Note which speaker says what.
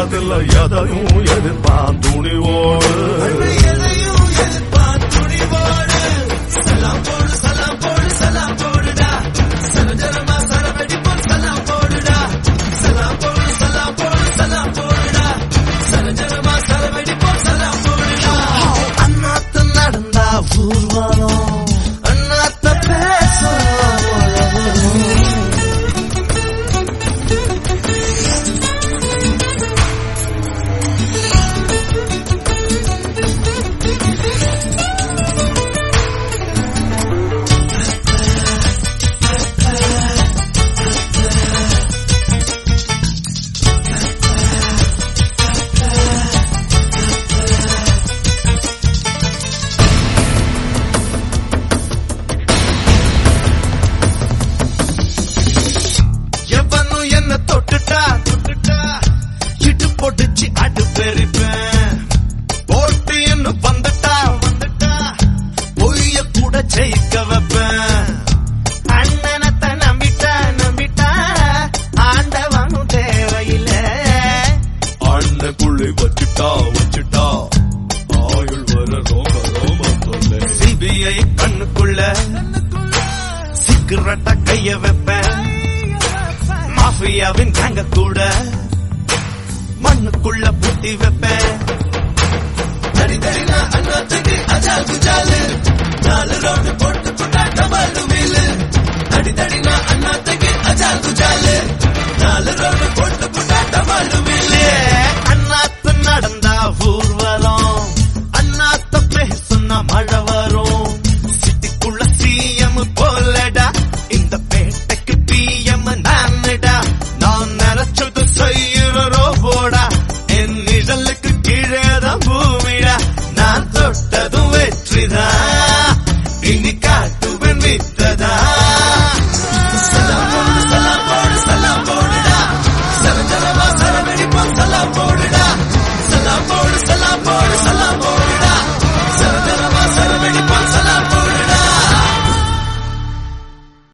Speaker 1: மனதில் எதையும் எதிர்ப்பான் துணிவோடு
Speaker 2: சலாம் போடு சலாம் போடு சலாம் போடுடா சரஜரமா சரவெடி போல் சலாம் போடுடா சலாம் போடு சலாம் போடு சலாம் போடுடா சரஜரமா சரவெடி போல் சலாம் போடுடா அண்ணாத்த நடந்தா ஊர்வலம் அண்ணாத்த பேசும் பொடிச்சு அடு பெரிப்பேன் போட்டு என்ன வந்துட்டா பொய்ய கூட ஜெயிக்க வைப்பேன் அண்ணனத்தை நம்பிட்டா ஆண்டவனும் தேவையில்லை
Speaker 1: அண்ணக்குள்ளே வச்சுட்டா ஆயுள் வர ரோம சொல்ல
Speaker 2: சிபிஐ கண்ணுக்குள்ள சிகரெட்ட கைய வைப்பேன் மாஃபியாவின் கேங்க கூட மண்ணுக்குள்ள பூட்டி வைப்பேன் தடிதடினா அண்ணாத்துக்கு அஜால் குஜாலு 4 ரவுண்டு போட்டு புட்டா டபுள் வீலு தடிதடினா அண்ணாத்துக்கு அஜால் குஜாலு 4 ரவுண்டு போட்டு புட்டா டபுள் வீலு